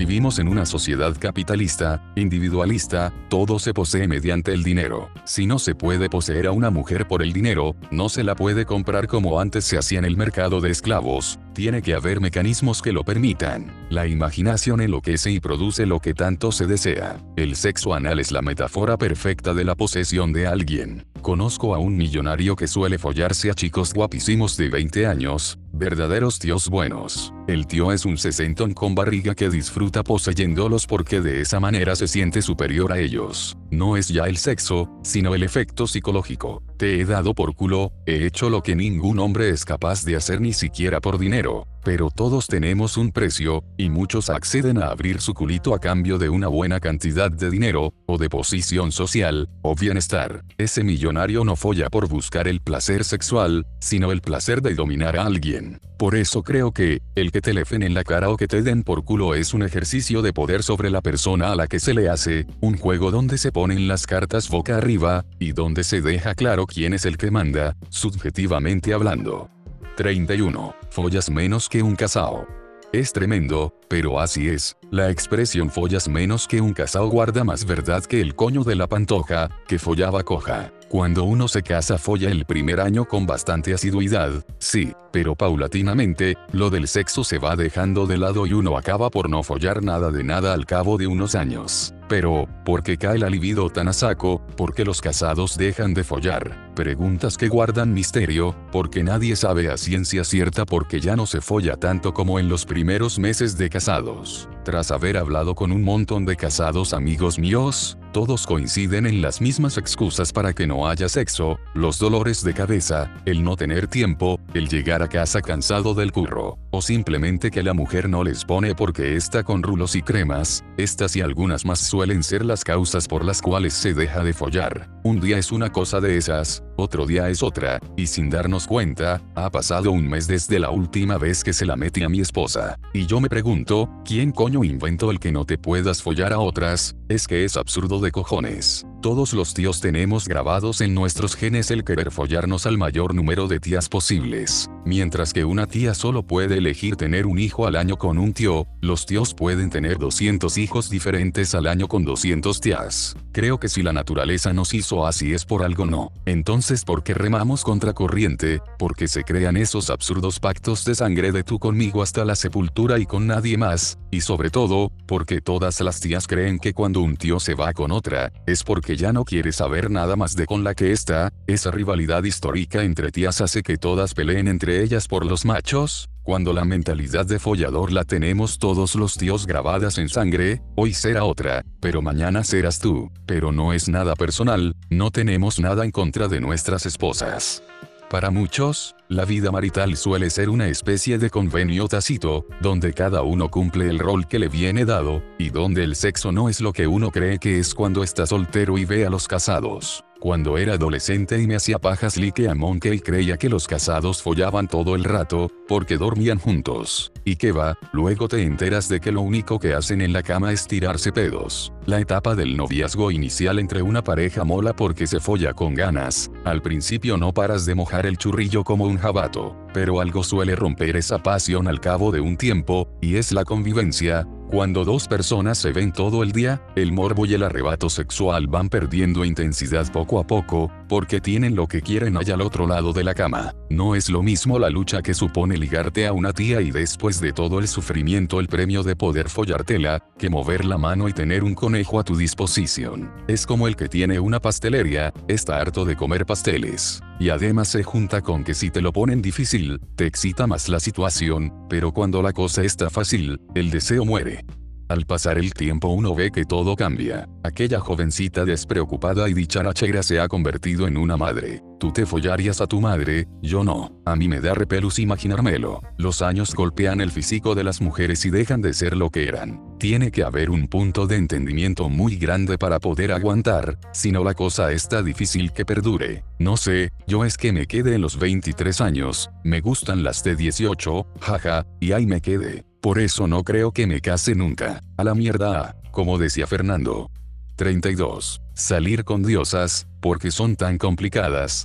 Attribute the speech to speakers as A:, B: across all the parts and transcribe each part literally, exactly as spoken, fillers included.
A: Vivimos en una sociedad capitalista, individualista, todo se posee mediante el dinero. Si no se puede poseer a una mujer por el dinero, no se la puede comprar como antes se hacía en el mercado de esclavos. Tiene que haber mecanismos que lo permitan. La imaginación enloquece y produce lo que tanto se desea. El sexo anal es la metáfora perfecta de la posesión de alguien. Conozco a un millonario que suele follarse a chicos guapísimos de veinte años, verdaderos tíos buenos. El tío es un sesentón con barriga que disfruta poseyéndolos porque de esa manera se siente superior a ellos. No es ya el sexo, sino el efecto psicológico. Te he dado por culo, he hecho lo que ningún hombre es capaz de hacer ni siquiera por dinero. Pero todos tenemos un precio, y muchos acceden a abrir su culito a cambio de una buena cantidad de dinero, o de posición social, o bienestar. Ese millonario no folla por buscar el placer sexual, sino el placer de dominar a alguien. Por eso creo que, el que te le fen en la cara o que te den por culo es un ejercicio de poder sobre la persona a la que se le hace, un juego donde se ponen las cartas boca arriba, y donde se deja claro quién es el que manda, subjetivamente hablando. treinta y uno. Follas menos que un casao. Es tremendo, pero así es. La expresión follas menos que un casao guarda más verdad que el coño de la pantoja, que follaba coja. Cuando uno se casa folla el primer año con bastante asiduidad, sí, pero paulatinamente, lo del sexo se va dejando de lado y uno acaba por no follar nada de nada al cabo de unos años. Pero, ¿por qué cae la libido tan a saco? ¿Por qué los casados dejan de follar? Preguntas que guardan misterio, porque nadie sabe a ciencia cierta porque ya no se folla tanto como en los primeros meses de casados. Tras haber hablado con un montón de casados amigos míos, todos coinciden en las mismas excusas para que no haya sexo: los dolores de cabeza, el no tener tiempo, el llegar a casa cansado del curro, o simplemente que la mujer no les pone porque está con rulos y cremas. Estas y algunas más suelen ser las causas por las cuales se deja de follar. Un día es una cosa de esas, otro día es otra, y sin darnos cuenta, ha pasado un mes desde la última vez que se la metí a mi esposa. Y yo me pregunto, ¿quién coño inventó el que no te puedas follar a otras? Es que es absurdo de cojones. Todos los tíos tenemos grabados en nuestros genes el querer follarnos al mayor número de tías posibles. Mientras que una tía solo puede elegir tener un hijo al año con un tío, los tíos pueden tener doscientos hijos diferentes al año con doscientas tías. Creo que si la naturaleza nos hizo así es por algo, ¿no? Entonces, ¿por qué remamos contra corriente? Porque se crean esos absurdos pactos de sangre de tú conmigo hasta la sepultura y con nadie más, y sobre todo, porque todas las tías creen que cuando un tío se va con otra, es porque ya no quiere saber nada más de con la que está. Esa rivalidad histórica entre tías hace que todas peleen entre ellas por los machos. Cuando la mentalidad de follador la tenemos todos los tíos grabadas en sangre, hoy será otra, pero mañana serás tú. Pero no es nada personal, no tenemos nada en contra de nuestras esposas. Para muchos, la vida marital suele ser una especie de convenio tácito, donde cada uno cumple el rol que le viene dado, y donde el sexo no es lo que uno cree que es cuando está soltero y ve a los casados. Cuando era adolescente y me hacía pajas like a monkey creía que los casados follaban todo el rato, porque dormían juntos. ¿Y qué va? Luego te enteras de que lo único que hacen en la cama es tirarse pedos. La etapa del noviazgo inicial entre una pareja mola porque se folla con ganas. Al principio no paras de mojar el churrillo como un jabato, pero algo suele romper esa pasión al cabo de un tiempo, y es la convivencia. Cuando dos personas se ven todo el día, el morbo y el arrebato sexual van perdiendo intensidad poco a poco, porque tienen lo que quieren allá al otro lado de la cama. No es lo mismo la lucha que supone ligarte a una tía y después de todo el sufrimiento el premio de poder follártela, que mover la mano y tener un conejo a tu disposición. Es como el que tiene una pastelería, está harto de comer pasteles. Y además se junta con que si te lo ponen difícil, te excita más la situación, pero cuando la cosa está fácil, el deseo muere. Al pasar el tiempo uno ve que todo cambia. Aquella jovencita despreocupada y dicharachera se ha convertido en una madre. Tú te follarías a tu madre, yo no. A mí me da repelús imaginármelo. Los años golpean el físico de las mujeres y dejan de ser lo que eran. Tiene que haber un punto de entendimiento muy grande para poder aguantar, si no la cosa está difícil que perdure. No sé, yo es que me quedé en los veintitrés años, me gustan las de dieciocho, jaja, y ahí me quedé. Por eso no creo que me case nunca. A la mierda, como decía Fernando. treinta y dos. Salir con diosas, porque son tan complicadas.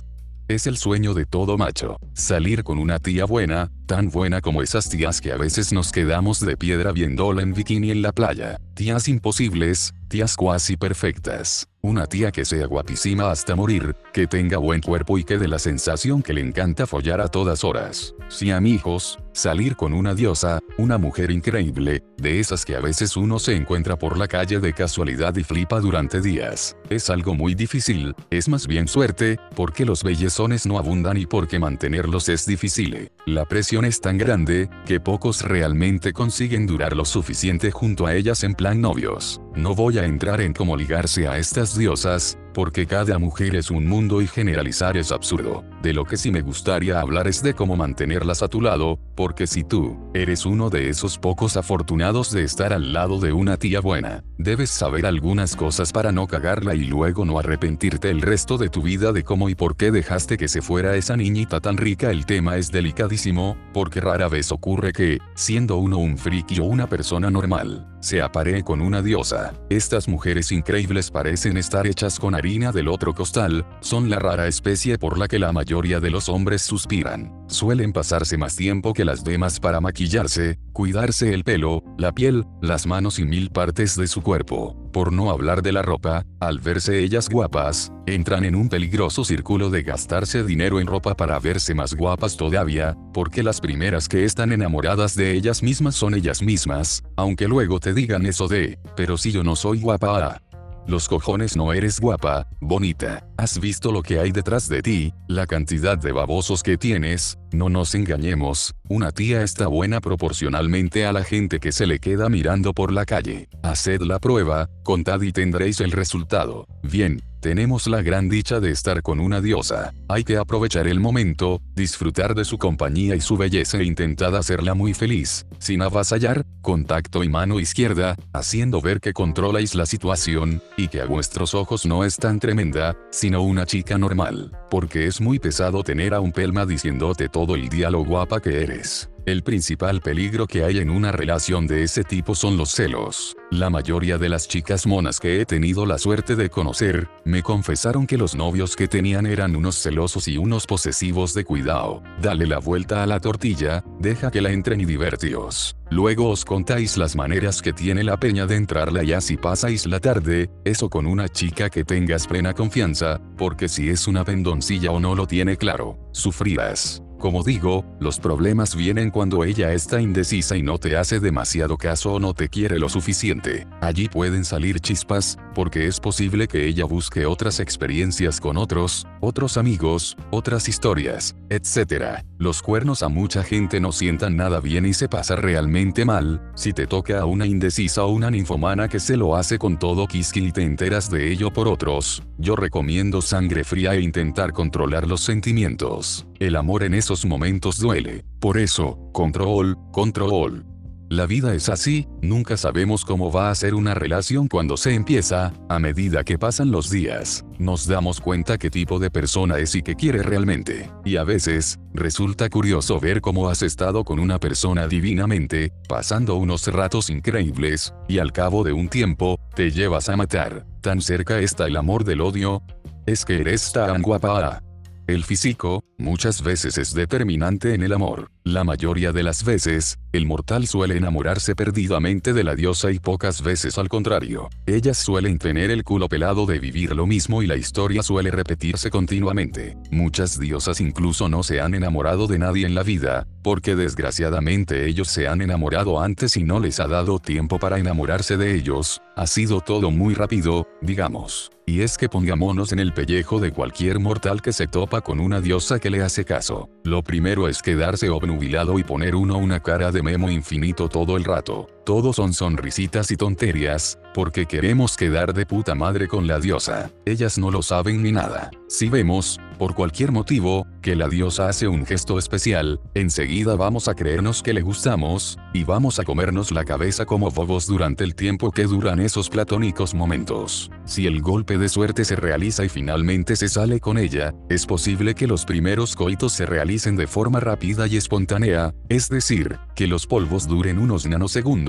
A: Es el sueño de todo macho. Salir con una tía buena, tan buena como esas tías que a veces nos quedamos de piedra viéndola en bikini en la playa. Tías imposibles, tías cuasi perfectas. Una tía que sea guapísima hasta morir, que tenga buen cuerpo y que dé la sensación que le encanta follar a todas horas. Sí, amigos, salir con una diosa, una mujer increíble, de esas que a veces uno se encuentra por la calle de casualidad y flipa durante días. Es algo muy difícil, es más bien suerte, porque los bellezones no abundan y porque mantenerlos es difícil. La presión es tan grande, que pocos realmente consiguen durar lo suficiente junto a ellas en plan novios. No voy a entrar en cómo ligarse a estas diosas, porque cada mujer es un mundo y generalizar es absurdo. De lo que sí me gustaría hablar es de cómo mantenerlas a tu lado, porque si tú eres uno de esos pocos afortunados de estar al lado de una tía buena, debes saber algunas cosas para no cagarla y luego no arrepentirte el resto de tu vida de cómo y por qué dejaste que se fuera esa niñita tan rica. El tema es delicadísimo, porque rara vez ocurre que, siendo uno un friki o una persona normal, se aparee con una diosa. Estas mujeres increíbles parecen estar hechas con harina del otro costal, son la rara especie por la que la mayoría de los hombres suspiran. Suelen pasarse más tiempo que las demás para maquillarse, cuidarse el pelo, la piel, las manos y mil partes de su cuerpo. Por no hablar de la ropa, al verse ellas guapas, entran en un peligroso círculo de gastarse dinero en ropa para verse más guapas todavía, porque las primeras que están enamoradas de ellas mismas son ellas mismas, aunque luego te digan eso de, pero si yo no soy guapa, ah. Los cojones, no eres guapa, bonita. ¿Has visto lo que hay detrás de ti? La cantidad de babosos que tienes. No nos engañemos, una tía está buena proporcionalmente a la gente que se le queda mirando por la calle. Haced la prueba, contad y tendréis el resultado. Bien, tenemos la gran dicha de estar con una diosa. Hay que aprovechar el momento, disfrutar de su compañía y su belleza e intentad hacerla muy feliz, sin avasallar, contacto y mano izquierda, haciendo ver que controláis la situación, y que a vuestros ojos no es tan tremenda, sino una chica normal. Porque es muy pesado tener a un pelma diciéndote todo el día lo guapa que eres. El principal peligro que hay en una relación de ese tipo son los celos. La mayoría de las chicas monas que he tenido la suerte de conocer, me confesaron que los novios que tenían eran unos celosos y unos posesivos de cuidado. Dale la vuelta a la tortilla, deja que la entren y divertíos. Luego os contáis las maneras que tiene la peña de entrarla y así pasáis la tarde, eso con una chica que tengas plena confianza, porque si es una pendoncilla o no lo tiene claro, sufrirás. Como digo, los problemas vienen cuando ella está indecisa y no te hace demasiado caso o no te quiere lo suficiente. Allí pueden salir chispas, porque es posible que ella busque otras experiencias con otros, otros amigos, otras historias, etcétera. Los cuernos a mucha gente no sientan nada bien y se pasa realmente mal, si te toca a una indecisa o una ninfomana que se lo hace con todo quisqui y te enteras de ello por otros. Yo recomiendo sangre fría e intentar controlar los sentimientos. El amor en esos momentos duele. Por eso, control, control. La vida es así, nunca sabemos cómo va a ser una relación cuando se empieza. A medida que pasan los días, nos damos cuenta qué tipo de persona es y qué quiere realmente. Y a veces, resulta curioso ver cómo has estado con una persona divinamente, pasando unos ratos increíbles, y al cabo de un tiempo, te llevas a matar. Tan cerca está el amor del odio. Es que eres tan guapa. El físico, muchas veces es determinante en el amor. La mayoría de las veces, el mortal suele enamorarse perdidamente de la diosa y pocas veces al contrario. Ellas suelen tener el culo pelado de vivir lo mismo y la historia suele repetirse continuamente. Muchas diosas incluso no se han enamorado de nadie en la vida, porque desgraciadamente ellos se han enamorado antes y no les ha dado tiempo para enamorarse de ellos. Ha sido todo muy rápido, digamos. Y es que pongámonos en el pellejo de cualquier mortal que se topa con una diosa que le hace caso. Lo primero es quedarse obnubilado y poner uno una cara de memo infinito todo el rato. Todo son sonrisitas y tonterías, porque queremos quedar de puta madre con la diosa. Ellas no lo saben ni nada. Si vemos, por cualquier motivo, que la diosa hace un gesto especial, enseguida vamos a creernos que le gustamos, y vamos a comernos la cabeza como bobos durante el tiempo que duran esos platónicos momentos. Si el golpe de suerte se realiza y finalmente se sale con ella, es posible que los primeros coitos se realicen de forma rápida y espontánea, es decir, que los polvos duren unos nanosegundos,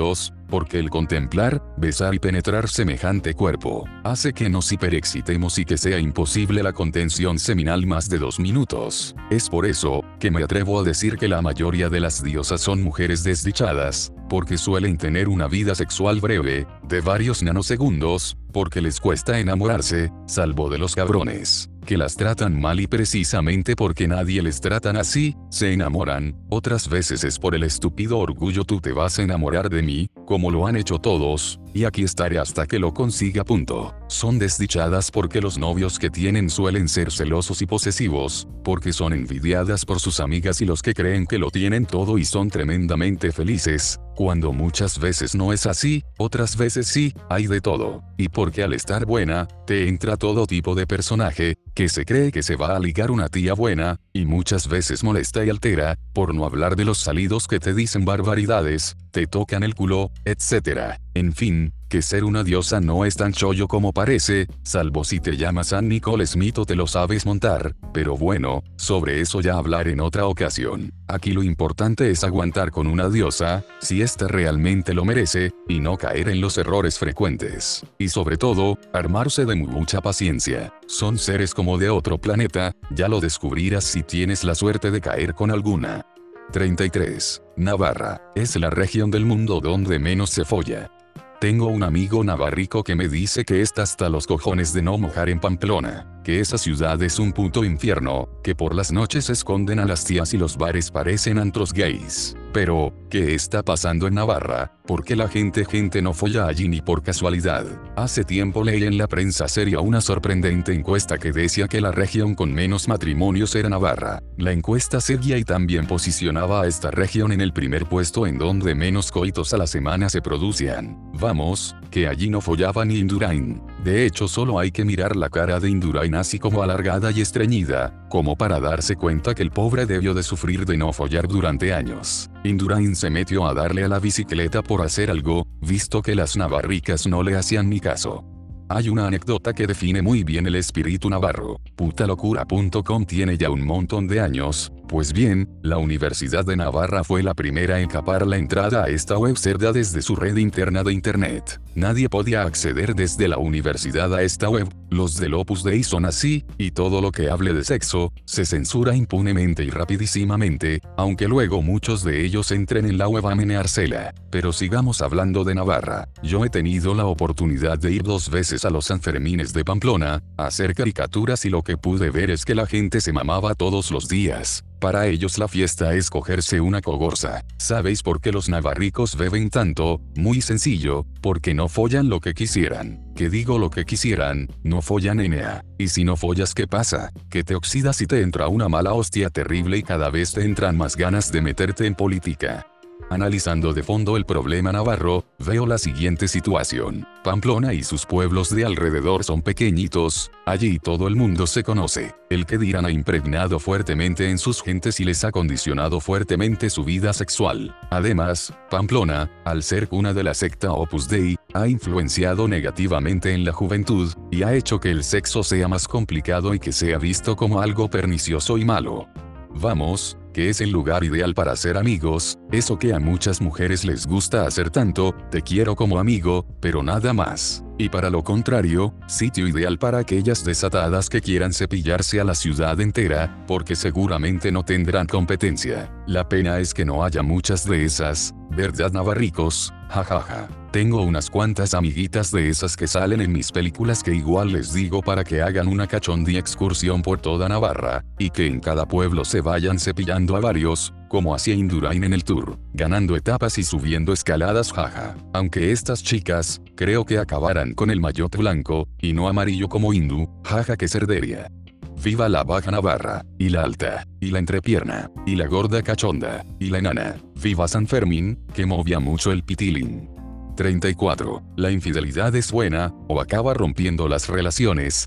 A: segundos, porque el contemplar, besar y penetrar semejante cuerpo, hace que nos hiperexcitemos y que sea imposible la contención seminal más de dos minutos. Es por eso, que me atrevo a decir que la mayoría de las diosas son mujeres desdichadas, porque suelen tener una vida sexual breve, de varios nanosegundos, porque les cuesta enamorarse, salvo de los cabrones, que las tratan mal y precisamente porque nadie les tratan así, se enamoran. Otras veces es por el estúpido orgullo tú te vas a enamorar de mí, como lo han hecho todos, y aquí estaré hasta que lo consiga. Punto. Son desdichadas porque los novios que tienen suelen ser celosos y posesivos, porque son envidiadas por sus amigas y los que creen que lo tienen todo y son tremendamente felices, cuando muchas veces no es así, otras veces sí, hay de todo, y porque al estar buena, te entra todo tipo de personaje, que se cree que se va a ligar una tía buena, y muchas veces molesta y altera, por no hablar de los salidos que te dicen barbaridades, te tocan el culo, etcétera. En fin, que ser una diosa no es tan chollo como parece, salvo si te llamas San Nicole Smith o te lo sabes montar, pero bueno, sobre eso ya hablaré en otra ocasión. Aquí lo importante es aguantar con una diosa, si ésta realmente lo merece, y no caer en los errores frecuentes. Y sobre todo, armarse de mucha paciencia. Son seres como de otro planeta, ya lo descubrirás si tienes la suerte de caer con alguna. treinta y tres. Navarra, es la región del mundo donde menos se folla. Tengo un amigo navarrico que me dice que está hasta los cojones de no mojar en Pamplona, que esa ciudad es un puto infierno, que por las noches esconden a las tías y los bares parecen antros gays. Pero, ¿qué está pasando en Navarra? ¿Por qué la gente gente no folla allí ni por casualidad? Hace tiempo leí en la prensa seria una sorprendente encuesta que decía que la región con menos matrimonios era Navarra. La encuesta seguía y también posicionaba a esta región en el primer puesto en donde menos coitos a la semana se producían. Vamos, que allí no follaba ni Indurain. De hecho solo hay que mirar la cara de Indurain así como alargada y estreñida, como para darse cuenta que el pobre debió de sufrir de no follar durante años. Indurain se metió a darle a la bicicleta por hacer algo, visto que las navarricas no le hacían ni caso. Hay una anécdota que define muy bien el espíritu navarro. putalocura punto com tiene ya un montón de años, pues bien, la Universidad de Navarra fue la primera en capar la entrada a esta web cerda desde su red interna de internet. Nadie podía acceder desde la universidad a esta web, los del Opus Dei son así, y todo lo que hable de sexo, se censura impunemente y rapidísimamente, aunque luego muchos de ellos entren en la web a meneársela. Pero sigamos hablando de Navarra. Yo he tenido la oportunidad de ir dos veces a los Sanfermines de Pamplona, a hacer caricaturas y lo que pude ver es que la gente se mamaba todos los días. Para ellos la fiesta es cogerse una cogorza. ¿Sabéis por qué los navarricos beben tanto? Muy sencillo, porque no follan lo que quisieran. Que digo lo que quisieran, no follan Enea. Y si no follas, ¿qué pasa? Que te oxidas y te entra una mala hostia terrible y cada vez te entran más ganas de meterte en política. Analizando de fondo el problema navarro, veo la siguiente situación. Pamplona y sus pueblos de alrededor son pequeñitos, allí todo el mundo se conoce. El que dirán ha impregnado fuertemente en sus gentes y les ha condicionado fuertemente su vida sexual. Además, Pamplona, al ser cuna de la secta Opus Dei, ha influenciado negativamente en la juventud, y ha hecho que el sexo sea más complicado y que sea visto como algo pernicioso y malo. Vamos, que es el lugar ideal para ser amigos, eso que a muchas mujeres les gusta hacer tanto, te quiero como amigo, pero nada más. Y para lo contrario, sitio ideal para aquellas desatadas que quieran cepillarse a la ciudad entera, porque seguramente no tendrán competencia. La pena es que no haya muchas de esas, ¿verdad navarricos? Jajaja. Tengo unas cuantas amiguitas de esas que salen en mis películas que igual les digo para que hagan una cachondía excursión por toda Navarra, y que en cada pueblo se vayan cepillando a varios, como hacía Indurain en el tour, ganando etapas y subiendo escaladas, jaja. Aunque estas chicas, creo que acabarán con el maillot blanco, y no amarillo como Indu, jaja que cerderia. Viva la Baja Navarra, y la Alta, y la Entrepierna, y la Gorda Cachonda, y la Enana. Viva San Fermín, que movía mucho el pitilín. treinta y cuatro. La infidelidad es buena, o acaba rompiendo las relaciones.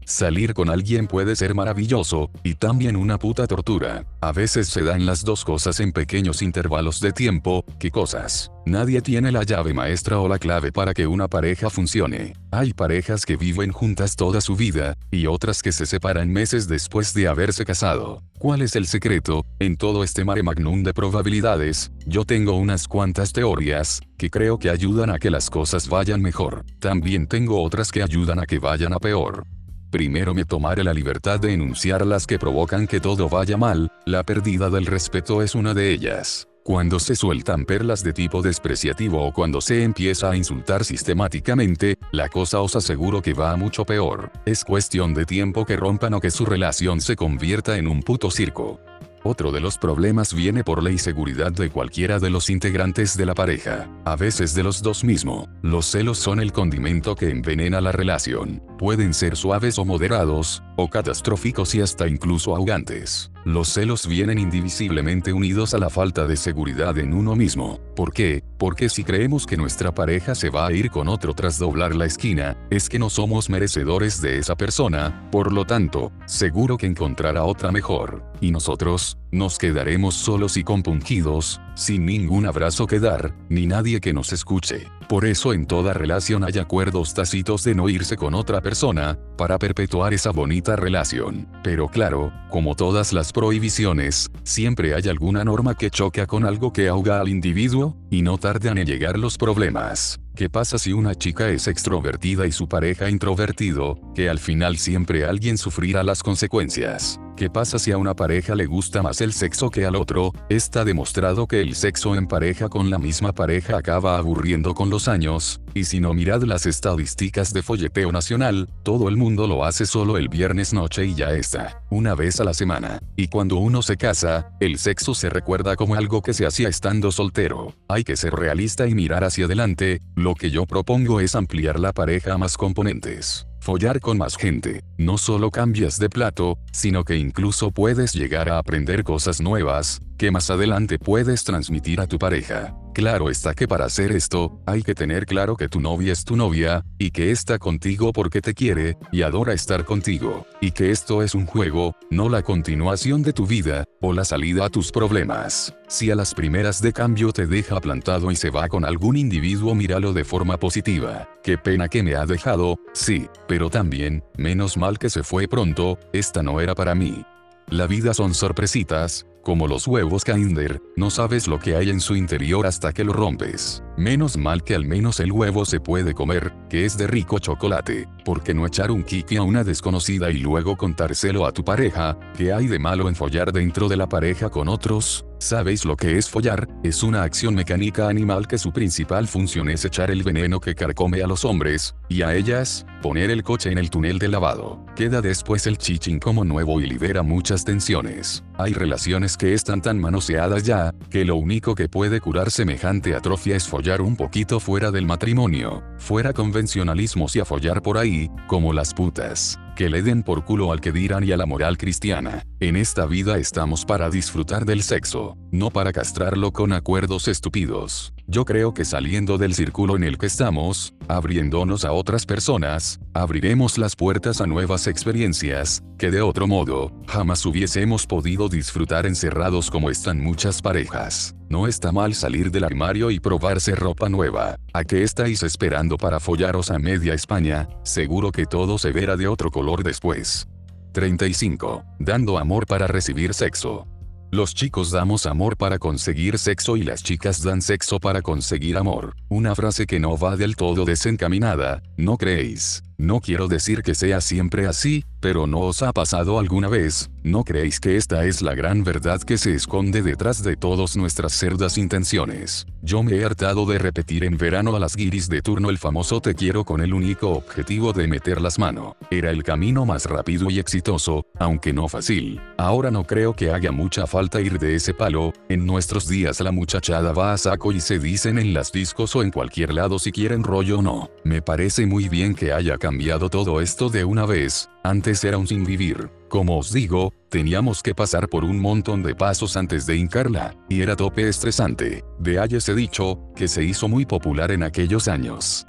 A: Salir con alguien puede ser maravilloso, y también una puta tortura. A veces se dan las dos cosas en pequeños intervalos de tiempo. ¿Qué cosas? Nadie tiene la llave maestra o la clave para que una pareja funcione. Hay parejas que viven juntas toda su vida, y otras que se separan meses después de haberse casado. ¿Cuál es el secreto? En todo este mare magnum de probabilidades, yo tengo unas cuantas teorías, que creo que ayudan a que las cosas vayan mejor. También tengo otras que ayudan a que vayan a peor. Primero me tomaré la libertad de enunciar las que provocan que todo vaya mal. La pérdida del respeto es una de ellas. Cuando se sueltan perlas de tipo despreciativo o cuando se empieza a insultar sistemáticamente, la cosa os aseguro que va mucho peor. Es cuestión de tiempo que rompan o que su relación se convierta en un puto circo. Otro de los problemas viene por la inseguridad de cualquiera de los integrantes de la pareja, a veces de los dos mismo. Los celos son el condimento que envenena la relación. Pueden ser suaves o moderados, o catastróficos y hasta incluso ahogantes. Los celos vienen indivisiblemente unidos a la falta de seguridad en uno mismo. ¿Por qué? Porque si creemos que nuestra pareja se va a ir con otro tras doblar la esquina, es que no somos merecedores de esa persona, por lo tanto, seguro que encontrará otra mejor. Y nosotros, nos quedaremos solos y compungidos, sin ningún abrazo que dar, ni nadie que nos escuche. Por eso en toda relación hay acuerdos tácitos de no irse con otra persona, para perpetuar esa bonita relación. Pero claro, como todas las prohibiciones, siempre hay alguna norma que choca con algo que ahoga al individuo, y no tardan en llegar los problemas. ¿Qué pasa si una chica es extrovertida y su pareja introvertido? Que al final siempre alguien sufrirá las consecuencias. ¿Qué pasa si a una pareja le gusta más el sexo que al otro? Está demostrado que el sexo en pareja con la misma pareja acaba aburriendo con los años, y si no, mirad las estadísticas de folleteo nacional, todo el mundo lo hace solo el viernes noche y ya está, una vez a la semana. Y cuando uno se casa, el sexo se recuerda como algo que se hacía estando soltero. Hay que ser realista y mirar hacia adelante. Lo que yo propongo es ampliar la pareja a más componentes. Follar con más gente. No solo cambias de plato, sino que incluso puedes llegar a aprender cosas nuevas, que más adelante puedes transmitir a tu pareja. Claro está que para hacer esto, hay que tener claro que tu novia es tu novia, y que está contigo porque te quiere, y adora estar contigo, y que esto es un juego, no la continuación de tu vida, o la salida a tus problemas. Si a las primeras de cambio te deja plantado y se va con algún individuo, míralo de forma positiva. Qué pena que me ha dejado, sí, pero también, menos mal que se fue pronto, esta no era para mí. La vida son sorpresitas, como los huevos Kinder, no sabes lo que hay en su interior hasta que lo rompes. Menos mal que al menos el huevo se puede comer, que es de rico chocolate. ¿Por qué no echar un kiki a una desconocida y luego contárselo a tu pareja? ¿Qué hay de malo en follar dentro de la pareja con otros? ¿Sabéis lo que es follar? Es una acción mecánica animal que su principal función es echar el veneno que carcome a los hombres, y a ellas, poner el coche en el túnel de lavado. Queda después el chichín como nuevo y libera muchas tensiones. Hay relaciones que están tan manoseadas ya, que lo único que puede curar semejante atrofia es follar un poquito fuera del matrimonio, fuera convencionalismos y a follar por ahí, como las putas. Que le den por culo al que dirán y a la moral cristiana. En esta vida estamos para disfrutar del sexo, no para castrarlo con acuerdos estúpidos. Yo creo que saliendo del círculo en el que estamos, abriéndonos a otras personas, abriremos las puertas a nuevas experiencias, que de otro modo, jamás hubiésemos podido disfrutar encerrados como están muchas parejas. No está mal salir del armario y probarse ropa nueva. ¿A qué estáis esperando para follaros a media España? Seguro que todo se verá de otro color después. treinta y cinco. Dando amor para recibir sexo. Los chicos damos amor para conseguir sexo y las chicas dan sexo para conseguir amor. Una frase que no va del todo desencaminada, ¿no creéis? No quiero decir que sea siempre así, pero ¿no os ha pasado alguna vez? ¿No creéis que esta es la gran verdad que se esconde detrás de todas nuestras cerdas intenciones? Yo me he hartado de repetir en verano a las guiris de turno el famoso te quiero con el único objetivo de meter las manos. Era el camino más rápido y exitoso, aunque no fácil. Ahora no creo que haga mucha falta ir de ese palo. En nuestros días la muchachada va a saco y se dicen en las discos o en cualquier lado si quieren rollo o no. Me parece muy bien que haya cambiado todo esto de una vez. Antes era un sinvivir. Como os digo, teníamos que pasar por un montón de pasos antes de hincarla, y era tope estresante. De ahí ese dicho, que se hizo muy popular en aquellos años.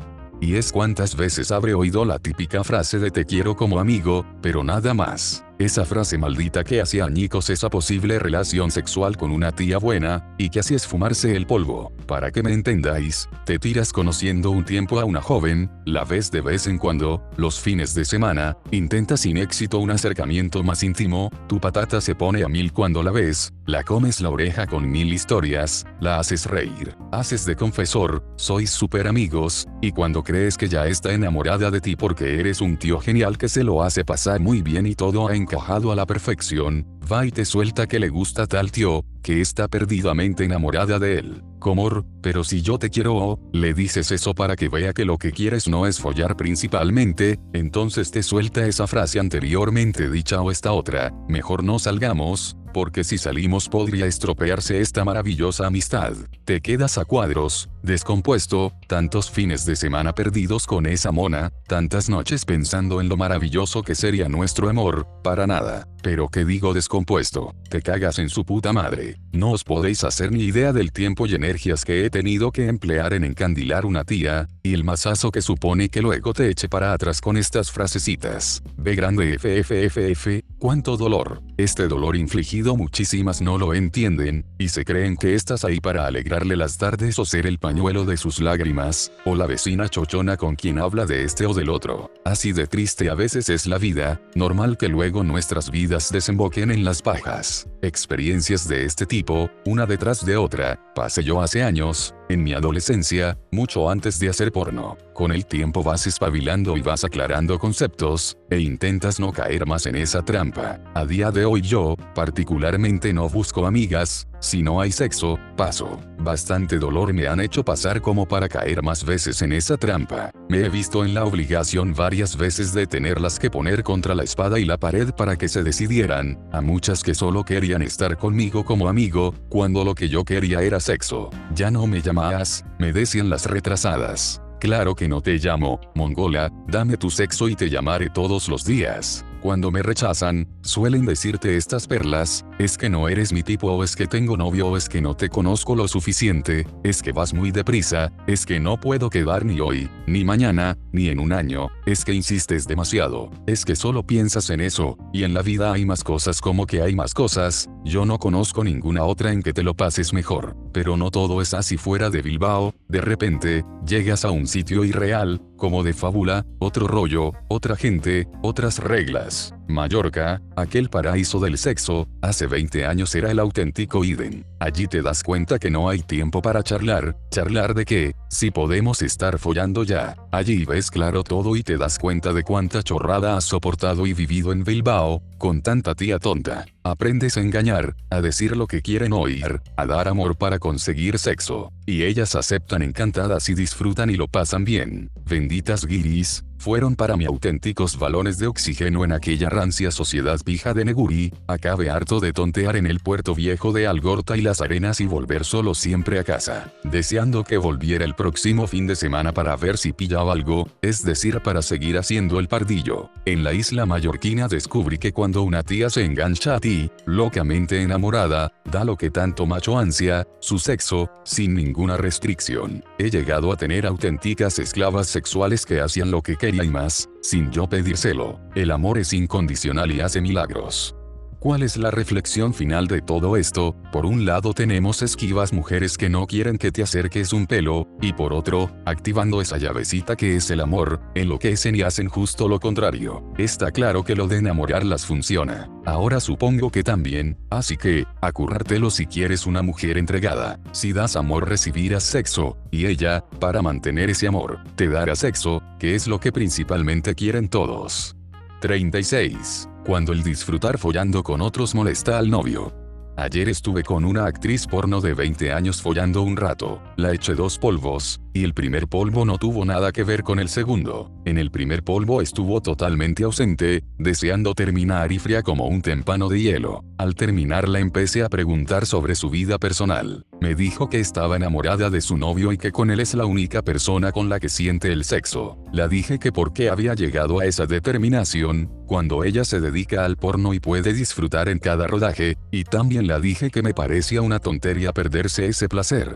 A: Y es cuántas veces habré oído la típica frase de te quiero como amigo, pero nada más. Esa frase maldita que hace añicos esa posible relación sexual con una tía buena, y que así es fumarse el polvo. Para que me entendáis, te tiras conociendo un tiempo a una joven, la ves de vez en cuando, los fines de semana, intentas sin éxito un acercamiento más íntimo, tu patata se pone a mil cuando la ves, la comes la oreja con mil historias, la haces reír, haces de confesor, sois súper amigos, y cuando crees que ya está enamorada de ti porque eres un tío genial que se lo hace pasar muy bien y todo ha encajado a la perfección, va y te suelta que le gusta tal tío, que está perdidamente enamorada de él. Comor, pero si yo te quiero, le dices eso para que vea que lo que quieres no es follar principalmente, entonces te suelta esa frase anteriormente dicha o esta otra, mejor no salgamos, porque si salimos podría estropearse esta maravillosa amistad. Te quedas a cuadros, descompuesto, tantos fines de semana perdidos con esa mona, tantas noches pensando en lo maravilloso que sería nuestro amor, para nada. Pero que digo descompuesto, te cagas en su puta madre. No os podéis hacer ni idea del tiempo y energías que he tenido que emplear en encandilar una tía, y el mazazo que supone que luego te eche para atrás con estas frasecitas. Ve grande F F F F, cuánto dolor. Este dolor infligido muchísimas no lo entienden, y se creen que estás ahí para alegrarle las tardes o ser el pañuelo de sus lágrimas, o la vecina chochona con quien habla de este o del otro. Así de triste a veces es la vida, normal que luego nuestras vidas desemboquen en las pajas. Experiencias de este tipo, una detrás de otra, pasé yo hace años, en mi adolescencia, mucho antes de hacer porno. Con el tiempo vas espabilando y vas aclarando conceptos, e intentas no caer más en esa trampa. A día de hoy yo, particularmente no busco amigas, si no hay sexo, paso. Bastante dolor me han hecho pasar como para caer más veces en esa trampa. Me he visto en la obligación varias veces de tenerlas que poner contra la espada y la pared para que se decidieran, a muchas que solo querían estar conmigo como amigo, cuando lo que yo quería era sexo. Ya no me llamas, me decían las retrasadas. Claro que no te llamo, mongola, dame tu sexo y te llamaré todos los días. Cuando me rechazan, suelen decirte estas perlas, es que no eres mi tipo o es que tengo novio o es que no te conozco lo suficiente, es que vas muy deprisa, es que no puedo quedar ni hoy, ni mañana, ni en un año, es que insistes demasiado, es que solo piensas en eso, y en la vida hay más cosas como que hay más cosas, yo no conozco ninguna otra en que te lo pases mejor, pero no todo es así fuera de Bilbao, de repente, llegas a un sitio irreal, como de fábula, otro rollo, otra gente, otras reglas. Mallorca, aquel paraíso del sexo, hace veinte años era el auténtico Eden. Allí te das cuenta que no hay tiempo para charlar, ¿charlar de qué? Si podemos estar follando ya. Allí ves claro todo y te das cuenta de cuánta chorrada has soportado y vivido en Bilbao, con tanta tía tonta. Aprendes a engañar, a decir lo que quieren oír, a dar amor para conseguir sexo. Y ellas aceptan encantadas y disfrutan y lo pasan bien. Benditas guiris, fueron para mí auténticos balones de oxígeno en aquella rancia sociedad pija de Neguri, acabé harto de tontear en el puerto viejo de Algorta y Las Arenas y volver solo siempre a casa, deseando que volviera el próximo fin de semana para ver si pillaba algo, es decir para seguir haciendo el pardillo. En la isla mallorquina descubrí que cuando una tía se engancha a ti, locamente enamorada, da lo que tanto macho ansia, su sexo, sin ninguna restricción. He llegado a tener auténticas esclavas sexuales que hacían lo que quería y más, sin yo pedírselo. El amor es incondicional y hace milagros. ¿Cuál es la reflexión final de todo esto? Por un lado tenemos esquivas mujeres que no quieren que te acerques un pelo, y por otro, activando esa llavecita que es el amor, enloquecen y hacen justo lo contrario. Está claro que lo de enamorarlas funciona. Ahora supongo que también, así que, a currártelo si quieres una mujer entregada. Si das amor recibirás sexo, y ella, para mantener ese amor, te dará sexo, que es lo que principalmente quieren todos. treinta y seis. Cuando el disfrutar follando con otros molesta al novio. Ayer estuve con una actriz porno de veinte años follando un rato, la eché dos polvos, y el primer polvo no tuvo nada que ver con el segundo. En el primer polvo estuvo totalmente ausente, deseando terminar y fría como un témpano de hielo. Al terminar la empecé a preguntar sobre su vida personal. Me dijo que estaba enamorada de su novio y que con él es la única persona con la que siente el sexo. La dije que por qué había llegado a esa determinación, cuando ella se dedica al porno y puede disfrutar en cada rodaje, y también la dije que me parecía una tontería perderse ese placer.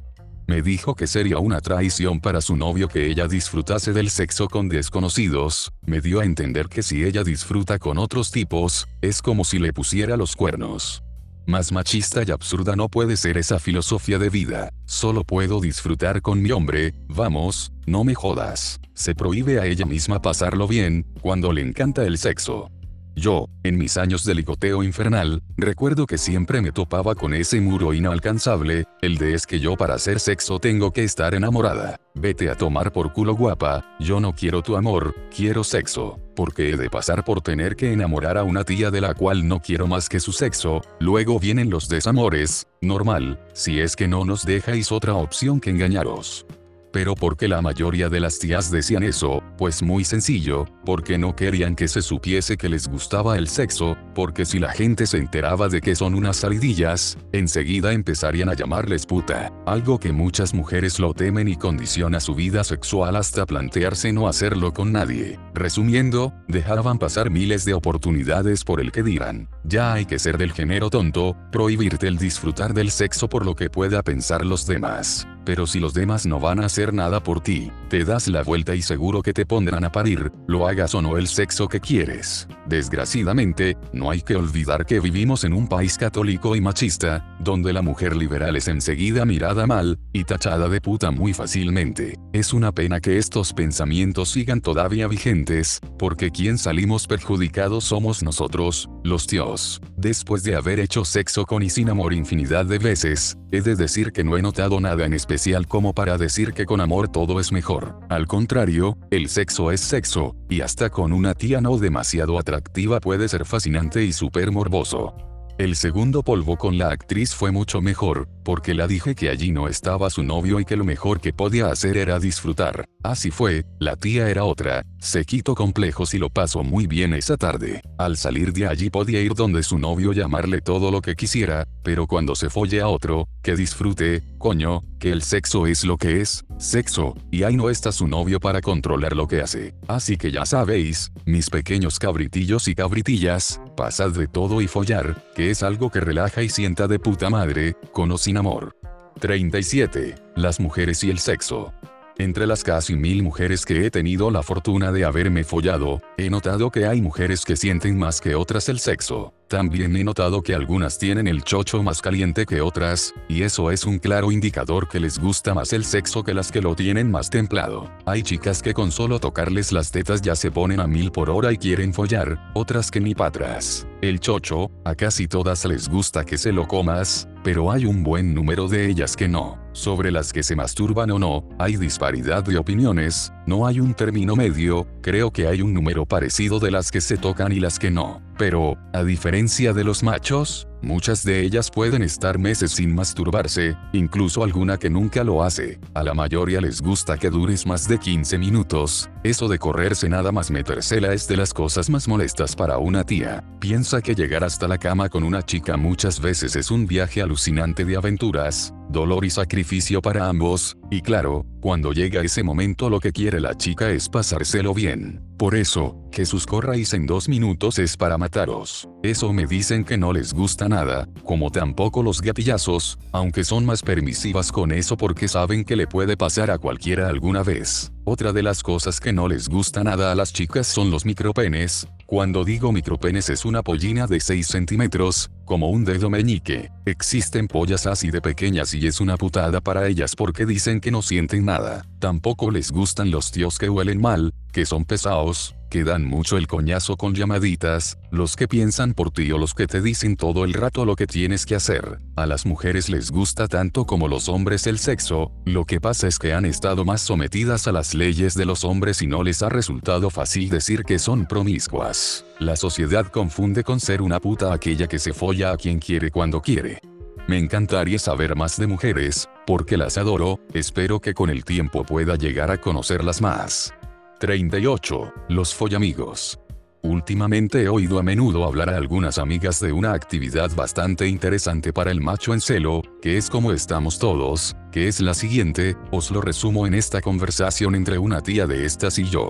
A: Me dijo que sería una traición para su novio que ella disfrutase del sexo con desconocidos, me dio a entender que si ella disfruta con otros tipos, es como si le pusiera los cuernos. Más machista y absurda no puede ser esa filosofía de vida. Solo puedo disfrutar con mi hombre, vamos, no me jodas. Se prohíbe a ella misma pasarlo bien, cuando le encanta el sexo. Yo, en mis años de ligoteo infernal, recuerdo que siempre me topaba con ese muro inalcanzable, el de es que yo para hacer sexo tengo que estar enamorada. Vete a tomar por culo guapa, yo no quiero tu amor, quiero sexo, porque he de pasar por tener que enamorar a una tía de la cual no quiero más que su sexo, luego vienen los desamores, normal, si es que no nos dejáis otra opción que engañaros. Pero ¿por qué la mayoría de las tías decían eso? Pues muy sencillo, porque no querían que se supiese que les gustaba el sexo, porque si la gente se enteraba de que son unas salidillas, enseguida empezarían a llamarles puta, algo que muchas mujeres lo temen y condiciona su vida sexual hasta plantearse no hacerlo con nadie. Resumiendo, dejaban pasar miles de oportunidades por el que dirán. Ya hay que ser del género tonto, prohibirte el disfrutar del sexo por lo que pueda pensar los demás. Pero si los demás no van a hacer nada por ti, te das la vuelta y seguro que te pondrán a parir, lo hagas o no el sexo que quieres. Desgraciadamente, no hay que olvidar que vivimos en un país católico y machista, donde la mujer liberal es enseguida mirada mal, y tachada de puta muy fácilmente. Es una pena que estos pensamientos sigan todavía vigentes, porque quien salimos perjudicados somos nosotros, los tíos. Después de haber hecho sexo con y sin amor infinidad de veces, he de decir que no he notado nada en especial como para decir que con amor todo es mejor. Al contrario, el sexo es sexo, y hasta con una tía no demasiado atractiva puede ser fascinante y súper morboso. El segundo polvo con la actriz fue mucho mejor, porque la dije que allí no estaba su novio y que lo mejor que podía hacer era disfrutar. Así fue, la tía era otra, se quitó complejos y lo pasó muy bien esa tarde. Al salir de allí podía ir donde su novio llamarle todo lo que quisiera, pero cuando se folle a otro, que disfrute, coño, que el sexo es lo que es, sexo, y ahí no está su novio para controlar lo que hace. Así que ya sabéis, mis pequeños cabritillos y cabritillas, pasad de todo y follar, que es algo que relaja y sienta de puta madre, con o sin amor. treinta y siete. Las mujeres y el sexo. Entre las casi mil mujeres que he tenido la fortuna de haberme follado, he notado que hay mujeres que sienten más que otras el sexo. También he notado que algunas tienen el chocho más caliente que otras, y eso es un claro indicador que les gusta más el sexo que las que lo tienen más templado. Hay chicas que con solo tocarles las tetas ya se ponen a mil por hora y quieren follar, otras que ni pa' atrás. El chocho, a casi todas les gusta que se lo comas, pero hay un buen número de ellas que no. Sobre las que se masturban o no, hay disparidad de opiniones, no hay un término medio, creo que hay un número parecido de las que se tocan y las que no. Pero, a diferencia de los machos, muchas de ellas pueden estar meses sin masturbarse, incluso alguna que nunca lo hace. A la mayoría les gusta que dures más de quince minutos, eso de correrse nada más metérsela es de las cosas más molestas para una tía. Piensa que llegar hasta la cama con una chica muchas veces es un viaje alucinante de aventuras, dolor y sacrificio para ambos, y claro, cuando llega ese momento lo que quiere la chica es pasárselo bien. Por eso, que sus corráis en dos minutos es para mataros. Eso me dicen que no les gusta nada, como tampoco los gatillazos, aunque son más permisivas con eso porque saben que le puede pasar a cualquiera alguna vez. Otra de las cosas que no les gusta nada a las chicas son los micropenes. Cuando digo micropenes es una pollina de seis centímetros, como un dedo meñique. Existen pollas así de pequeñas y es una putada para ellas porque dicen que no sienten nada. Tampoco les gustan los tíos que huelen mal, que son pesados, que dan mucho el coñazo con llamaditas, los que piensan por ti o los que te dicen todo el rato lo que tienes que hacer. A las mujeres les gusta tanto como los hombres el sexo, lo que pasa es que han estado más sometidas a las leyes de los hombres y no les ha resultado fácil decir que son promiscuas. La sociedad confunde con ser una puta aquella que se folla a quien quiere cuando quiere. Me encantaría saber más de mujeres, porque las adoro, espero que con el tiempo pueda llegar a conocerlas más. treinta y ocho. Los follamigos. Últimamente he oído a menudo hablar a algunas amigas de una actividad bastante interesante para el macho en celo, que es como estamos todos, que es la siguiente, os lo resumo en esta conversación entre una tía de estas y yo.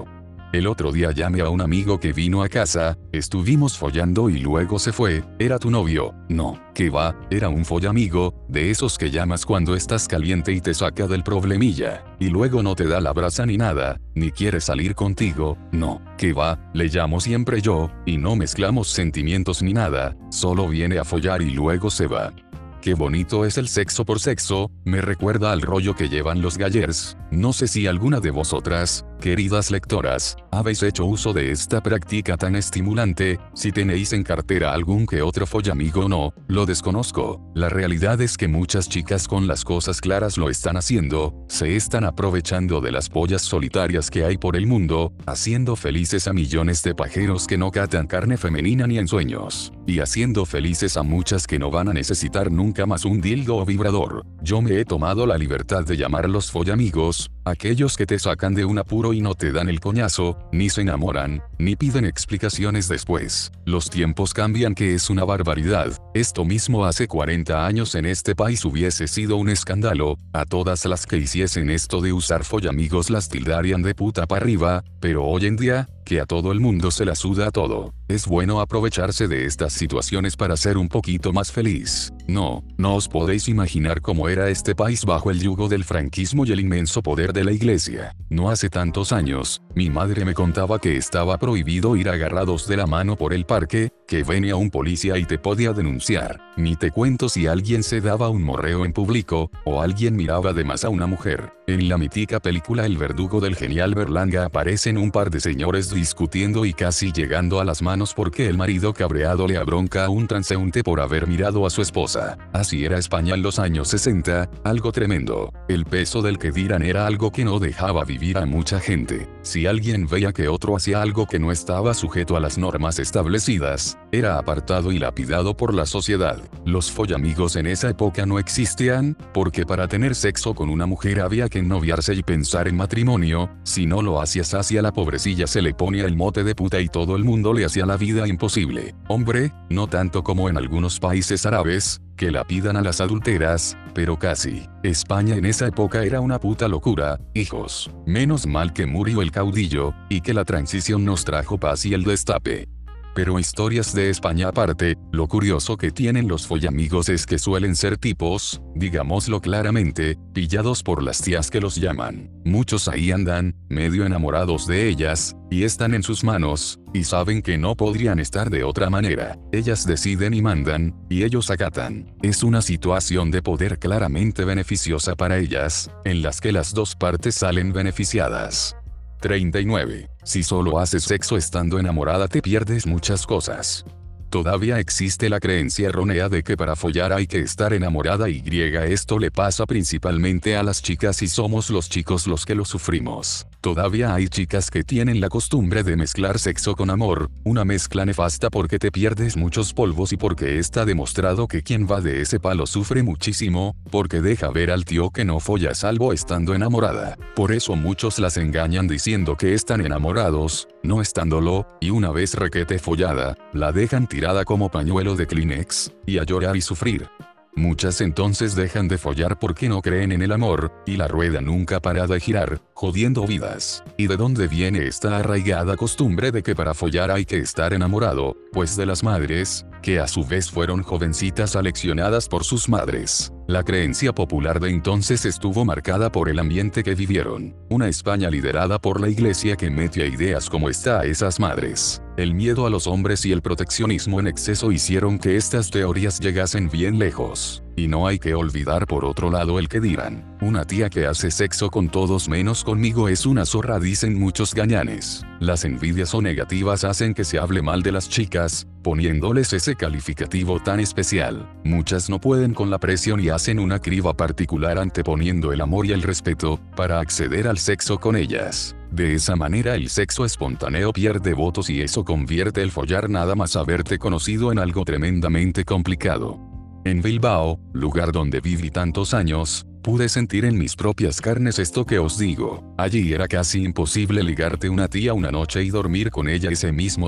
A: El otro día llamé a un amigo que vino a casa, estuvimos follando y luego se fue, ¿era tu novio? No, ¿qué va? Era un follamigo, de esos que llamas cuando estás caliente y te saca del problemilla, y luego no te da la brasa ni nada, ni quiere salir contigo, no, ¿qué va? Le llamo siempre yo, y no mezclamos sentimientos ni nada, solo viene a follar y luego se va. Qué bonito es el sexo por sexo, me recuerda al rollo que llevan los gallers. No sé si alguna de vosotras, queridas lectoras, habéis hecho uso de esta práctica tan estimulante, si tenéis en cartera algún que otro follamigo o no, lo desconozco. La realidad es que muchas chicas con las cosas claras lo están haciendo, se están aprovechando de las pollas solitarias que hay por el mundo, haciendo felices a millones de pajeros que no catan carne femenina ni en sueños, y haciendo felices a muchas que no van a necesitar nunca más un dildo o vibrador. Yo me he tomado la libertad de llamarlos follamigos, aquellos que te sacan de un apuro y no te dan el coñazo, ni se enamoran, ni piden explicaciones después. Los tiempos cambian, que es una barbaridad. Esto mismo hace cuarenta años en este país hubiese sido un escándalo, a todas las que hiciesen esto de usar follamigos las tildarían de puta para arriba, pero hoy en día, que a todo el mundo se la suda todo. Es bueno aprovecharse de estas situaciones para ser un poquito más feliz. No, no os podéis imaginar cómo era este país bajo el yugo del franquismo y el inmenso poder de la iglesia. No hace tantos años, mi madre me contaba que estaba prohibido ir agarrados de la mano por el parque, que venía un policía y te podía denunciar. Ni te cuento si alguien se daba un morreo en público, o alguien miraba de más a una mujer. En la mítica película El verdugo del genial Berlanga aparecen un par de señores discutiendo y casi llegando a las manos porque el marido cabreado le abronca a un transeúnte por haber mirado a su esposa. Así era España en los años sesenta, algo tremendo. El peso del que dirán era algo que no dejaba vivir a mucha gente. Si alguien veía que otro hacía algo que no estaba sujeto a las normas establecidas, era apartado y lapidado por la sociedad. Los follamigos en esa época no existían, porque para tener sexo con una mujer había que noviarse y pensar en matrimonio. Si no lo hacías, hacia la pobrecilla se le ponía el mote de puta y todo el mundo le hacía la vida imposible. Hombre, no tanto como en algunos países árabes, que lapidan a las adúlteras, pero casi. España en esa época era una puta locura, hijos. Menos mal que murió el caudillo, y que la transición nos trajo paz y el destape. Pero historias de España aparte, lo curioso que tienen los follamigos es que suelen ser tipos, digámoslo claramente, pillados por las tías que los llaman. Muchos ahí andan, medio enamorados de ellas, y están en sus manos, y saben que no podrían estar de otra manera. Ellas deciden y mandan, y ellos acatan. Es una situación de poder claramente beneficiosa para ellas, en las que las dos partes salen beneficiadas. treinta y nueve. Si solo haces sexo estando enamorada te pierdes muchas cosas. Todavía existe la creencia errónea de que para follar hay que estar enamorada y esto le pasa principalmente a las chicas y somos los chicos los que lo sufrimos. Todavía hay chicas que tienen la costumbre de mezclar sexo con amor, una mezcla nefasta porque te pierdes muchos polvos y porque está demostrado que quien va de ese palo sufre muchísimo, porque deja ver al tío que no folla salvo estando enamorada. Por eso muchos las engañan diciendo que están enamorados, no estándolo, y una vez requete follada, la dejan tirada como pañuelo de Kleenex, y a llorar y sufrir. Muchas entonces dejan de follar porque no creen en el amor, y la rueda nunca para de girar, jodiendo vidas. ¿Y de dónde viene esta arraigada costumbre de que para follar hay que estar enamorado? Pues de las madres, que a su vez fueron jovencitas aleccionadas por sus madres. La creencia popular de entonces estuvo marcada por el ambiente que vivieron. Una España liderada por la iglesia que mete a ideas como esta a esas madres. El miedo a los hombres y el proteccionismo en exceso hicieron que estas teorías llegasen bien lejos. Y no hay que olvidar por otro lado el que dirán. Una tía que hace sexo con todos menos conmigo es una zorra, dicen muchos gañanes. Las envidias o negativas hacen que se hable mal de las chicas, poniéndoles ese calificativo tan especial. Muchas no pueden con la presión y hacen una criba particular anteponiendo el amor y el respeto, para acceder al sexo con ellas. De esa manera el sexo espontáneo pierde votos y eso convierte el follar nada más haberte conocido en algo tremendamente complicado. En Bilbao, lugar donde viví tantos años, pude sentir en mis propias carnes esto que os digo. Allí era casi imposible ligarte una tía una noche y dormir con ella ese mismo día.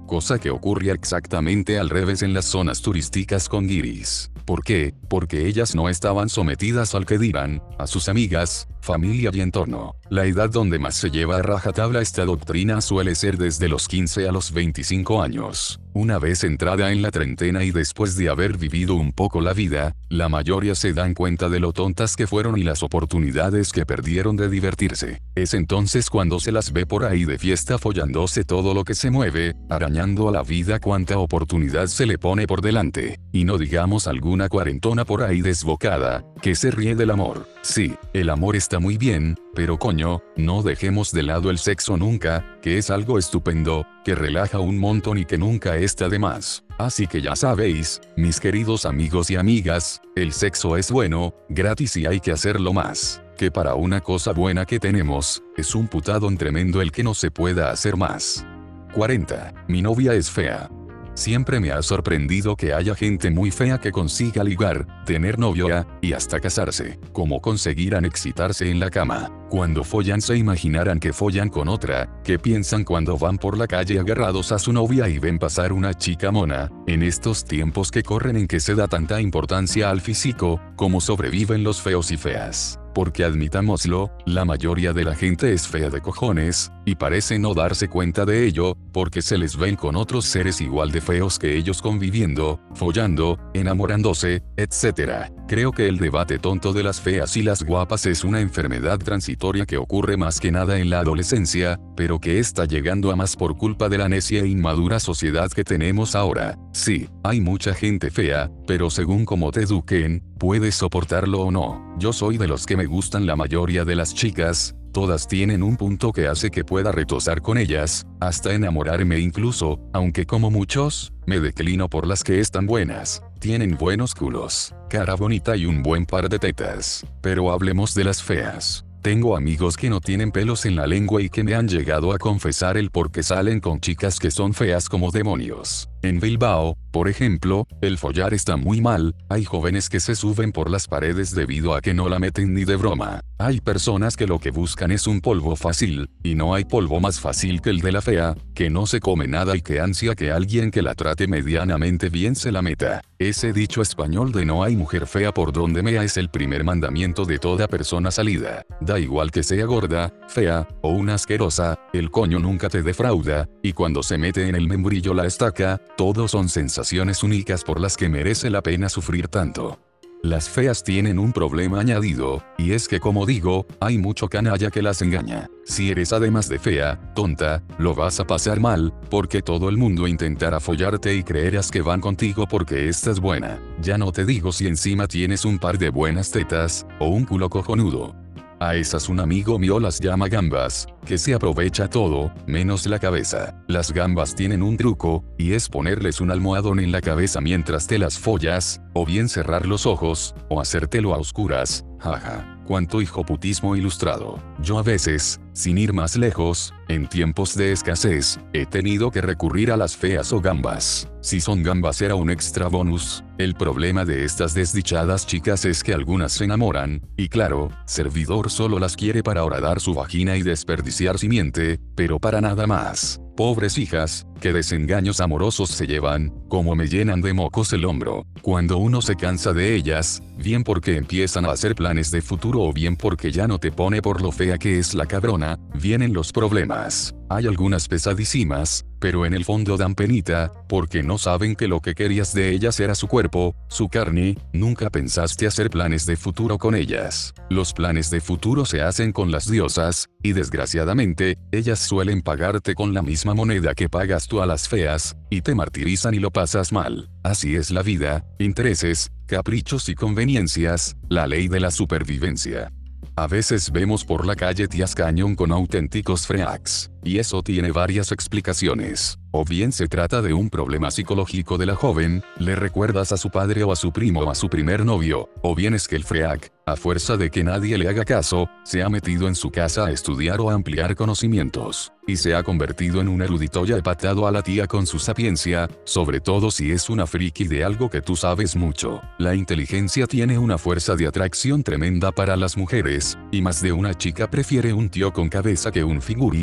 A: cosa que ocurre exactamente al revés en las zonas turísticas con guiris. ¿Por qué? Porque ellas no estaban sometidas al que dirán, a sus amigas, familia y entorno. La edad donde más se lleva a rajatabla esta doctrina suele ser desde los quince a los veinticinco años. Una vez entrada en la treintena y después de haber vivido un poco la vida, la mayoría se dan cuenta de lo tontas que fueron y las oportunidades que perdieron de divertirse. Es entonces cuando se las ve por ahí de fiesta follándose todo lo que se mueve, arañando a la vida cuanta oportunidad se le pone por delante. Y no digamos alguna cuarentona por ahí desbocada, que se ríe del amor. Sí, el amor está muy bien, pero coño, no dejemos de lado el sexo nunca, que es algo estupendo, que relaja un montón y que nunca está de más. Así que ya sabéis, mis queridos amigos y amigas, el sexo es bueno, gratis y hay que hacerlo más. Que para una cosa buena que tenemos, es un putadón tremendo el que no se pueda hacer más. cuarenta. Mi novia es fea. Siempre me ha sorprendido que haya gente muy fea que consiga ligar, tener novia, y hasta casarse. ¿Cómo conseguirán excitarse en la cama? Cuando follan se imaginarán que follan con otra, que piensan cuando van por la calle agarrados a su novia y ven pasar una chica mona. En estos tiempos que corren en que se da tanta importancia al físico, ¿cómo sobreviven los feos y feas? Porque admitámoslo, la mayoría de la gente es fea de cojones, y parece no darse cuenta de ello, porque se les ven con otros seres igual de feos que ellos conviviendo, follando, enamorándose, etcétera. Creo que el debate tonto de las feas y las guapas es una enfermedad transitoria que ocurre más que nada en la adolescencia, pero que está llegando a más por culpa de la necia e inmadura sociedad que tenemos ahora. Sí, hay mucha gente fea, pero según cómo te eduquen, puedes soportarlo o no. Yo soy de los que me gustan la mayoría de las chicas, todas tienen un punto que hace que pueda retosar con ellas, hasta enamorarme incluso, aunque como muchos, me declino por las que están buenas, tienen buenos culos, cara bonita y un buen par de tetas. Pero hablemos de las feas. Tengo amigos que no tienen pelos en la lengua y que me han llegado a confesar el por qué salen con chicas que son feas como demonios. En Bilbao, por ejemplo, el follar está muy mal, hay jóvenes que se suben por las paredes debido a que no la meten ni de broma. Hay personas que lo que buscan es un polvo fácil, y no hay polvo más fácil que el de la fea, que no se come nada y que ansia que alguien que la trate medianamente bien se la meta. Ese dicho español de no hay mujer fea por donde mea es el primer mandamiento de toda persona salida. Da igual que sea gorda, fea, o una asquerosa, el coño nunca te defrauda, y cuando se mete en el membrillo la estaca, todo son sensaciones únicas por las que merece la pena sufrir tanto. Las feas tienen un problema añadido, y es que como digo, hay mucho canalla que las engaña. Si eres además de fea, tonta, lo vas a pasar mal, porque todo el mundo intentará follarte y creerás que van contigo porque estás buena. Ya no te digo si encima tienes un par de buenas tetas, o un culo cojonudo. A esas un amigo mío las llama gambas, que se aprovecha todo, menos la cabeza. Las gambas tienen un truco, y es ponerles un almohadón en la cabeza mientras te las follas, o bien cerrar los ojos, o hacértelo a oscuras, jaja. Cuánto hijoputismo ilustrado. Yo a veces, sin ir más lejos, en tiempos de escasez, he tenido que recurrir a las feas o gambas. Si son gambas era un extra bonus. El problema de estas desdichadas chicas es que algunas se enamoran, y claro, servidor solo las quiere para horadar su vagina y desperdiciar simiente, pero para nada más. Pobres hijas, qué desengaños amorosos se llevan, como me llenan de mocos el hombro. Cuando uno se cansa de ellas, bien porque empiezan a hacer planes de futuro o bien porque ya no te pone por lo fea que es la cabrona, vienen los problemas. Hay algunas pesadísimas, pero en el fondo dan penita, porque no saben que lo que querías de ellas era su cuerpo, su carne, nunca pensaste hacer planes de futuro con ellas. Los planes de futuro se hacen con las diosas, y desgraciadamente, ellas suelen pagarte con la misma moneda que pagas tú a las feas, y te martirizan y lo pasas mal. Así es la vida, intereses, caprichos y conveniencias, la ley de la supervivencia. A veces vemos por la calle tías cañón con auténticos freaks, y eso tiene varias explicaciones. O bien se trata de un problema psicológico de la joven, le recuerdas a su padre o a su primo o a su primer novio, o bien es que el freak, a fuerza de que nadie le haga caso, se ha metido en su casa a estudiar o a ampliar conocimientos, y se ha convertido en un erudito y ha epatado a la tía con su sapiencia, sobre todo si es una friki de algo que tú sabes mucho. La inteligencia tiene una fuerza de atracción tremenda para las mujeres, y más de una chica prefiere un tío con cabeza que un figurín,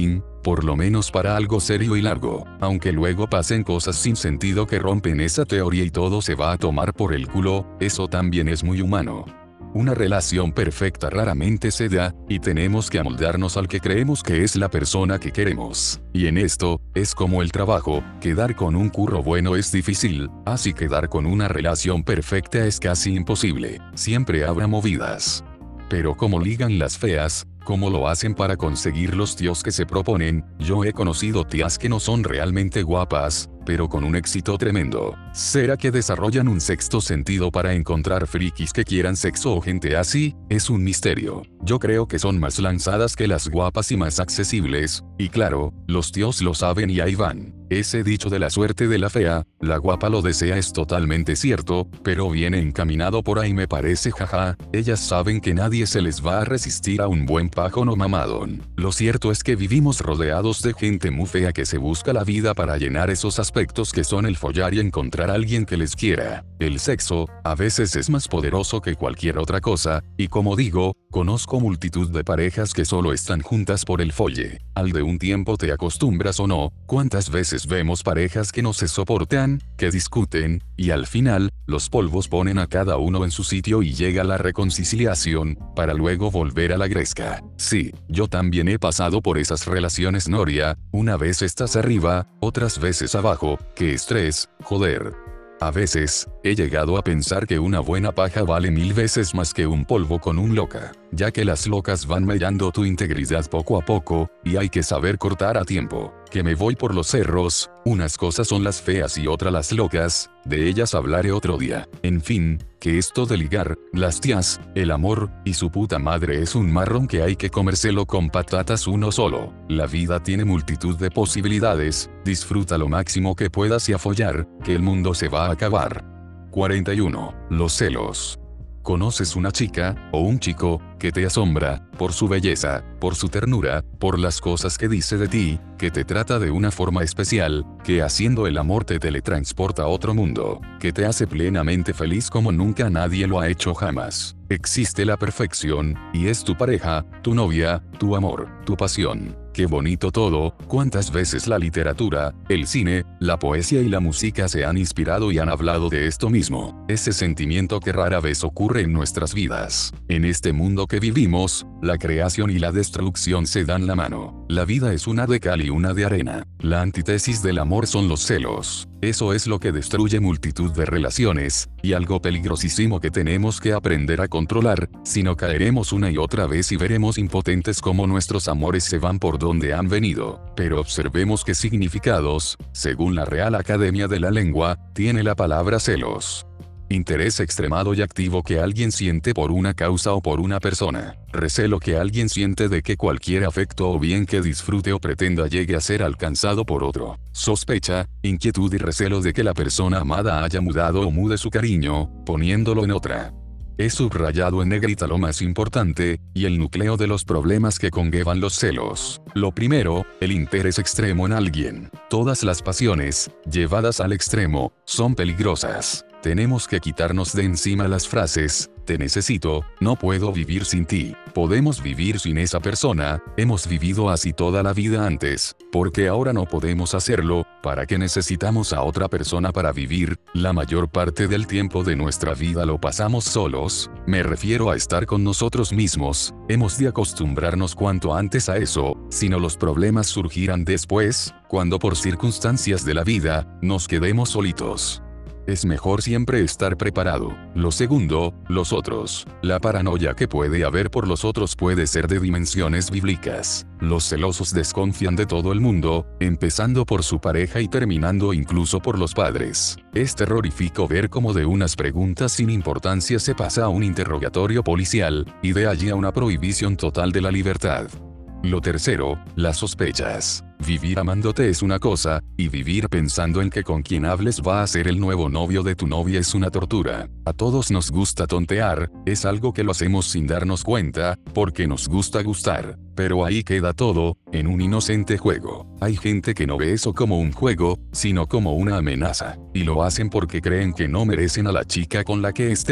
A: por lo menos para algo serio y largo, aunque luego pasen cosas sin sentido que rompen esa teoría y todo se va a tomar por el culo, eso también es muy humano. Una relación perfecta raramente se da, y tenemos que amoldarnos al que creemos que es la persona que queremos. Y en esto, es como el trabajo, quedar con un curro bueno es difícil, así quedar con una relación perfecta es casi imposible. Siempre habrá movidas. Pero como ligan las feas, ¿cómo lo hacen para conseguir los tíos que se proponen? Yo he conocido tías que no son realmente guapas, pero con un éxito tremendo. ¿Será que desarrollan un sexto sentido para encontrar frikis que quieran sexo o gente así? Es un misterio. Yo creo que son más lanzadas que las guapas y más accesibles, y claro, los tíos lo saben y ahí van. Ese dicho de la suerte de la fea, la guapa lo desea es totalmente cierto, pero viene encaminado por ahí me parece jaja, ellas saben que nadie se les va a resistir a un buen pajo no mamadón. Lo cierto es que vivimos rodeados de gente muy fea que se busca la vida para llenar esos aspectos que son el follar y encontrar a alguien que les quiera. El sexo, a veces es más poderoso que cualquier otra cosa, y como digo, conozco multitud de parejas que solo están juntas por el folle. Al de un tiempo te acostumbras o no, ¿cuántas veces vemos parejas que no se soportan, que discuten, y al final, los polvos ponen a cada uno en su sitio y llega la reconciliación, para luego volver a la gresca? Sí, yo también he pasado por esas relaciones noria, una vez estás arriba, otras veces abajo, qué estrés, joder. A veces, he llegado a pensar que una buena paja vale mil veces más que un polvo con un loca, ya que las locas van mellando tu integridad poco a poco, y hay que saber cortar a tiempo. Que me voy por los cerros, unas cosas son las feas y otras las locas, de ellas hablaré otro día. En fin, que esto de ligar, las tías, el amor, y su puta madre es un marrón que hay que comérselo con patatas uno solo. La vida tiene multitud de posibilidades, disfruta lo máximo que puedas y a follar, que el mundo se va a acabar. cuarenta y uno. Los celos. ¿Conoces una chica, o un chico, que te asombra, por su belleza, por su ternura, por las cosas que dice de ti, que te trata de una forma especial, que haciendo el amor te teletransporta a otro mundo, que te hace plenamente feliz como nunca nadie lo ha hecho jamás? Existe la perfección, y es tu pareja, tu novia, tu amor, tu pasión. Qué bonito todo, cuántas veces la literatura, el cine, la poesía y la música se han inspirado y han hablado de esto mismo, ese sentimiento que rara vez ocurre en nuestras vidas. En este mundo que vivimos, la creación y la destrucción se dan la mano. La vida es una de cal y una de arena. La antítesis del amor son los celos. Eso es lo que destruye multitud de relaciones, y algo peligrosísimo que tenemos que aprender a controlar, si no caeremos una y otra vez y veremos impotentes como nuestros amores se van por donde han venido. Pero observemos qué significados, según la Real Academia de la Lengua, tiene la palabra celos. Interés extremado y activo que alguien siente por una causa o por una persona. Recelo que alguien siente de que cualquier afecto o bien que disfrute o pretenda llegue a ser alcanzado por otro. Sospecha, inquietud y recelo de que la persona amada haya mudado o mude su cariño, poniéndolo en otra. He subrayado en negrita lo más importante, y el núcleo de los problemas que conllevan los celos. Lo primero, el interés extremo en alguien. Todas las pasiones, llevadas al extremo, son peligrosas. Tenemos que quitarnos de encima las frases, te necesito, no puedo vivir sin ti, podemos vivir sin esa persona, hemos vivido así toda la vida antes, porque ahora no podemos hacerlo, ¿para qué necesitamos a otra persona para vivir? La mayor parte del tiempo de nuestra vida lo pasamos solos, me refiero a estar con nosotros mismos, hemos de acostumbrarnos cuanto antes a eso, si no los problemas surgirán después, cuando por circunstancias de la vida, nos quedemos solitos. Es mejor siempre estar preparado. Lo segundo, los otros. La paranoia que puede haber por los otros puede ser de dimensiones bíblicas. Los celosos desconfían de todo el mundo, empezando por su pareja y terminando incluso por los padres. Es terrorífico ver cómo de unas preguntas sin importancia se pasa a un interrogatorio policial, y de allí a una prohibición total de la libertad. Lo tercero, las sospechas. Vivir amándote es una cosa, y vivir pensando en que con quien hables va a ser el nuevo novio de tu novia es una tortura. A todos nos gusta tontear, es algo que lo hacemos sin darnos cuenta, porque nos gusta gustar. Pero ahí queda todo, en un inocente juego. Hay gente que no ve eso como un juego, sino como una amenaza. Y lo hacen porque creen que no merecen a la chica con la que están.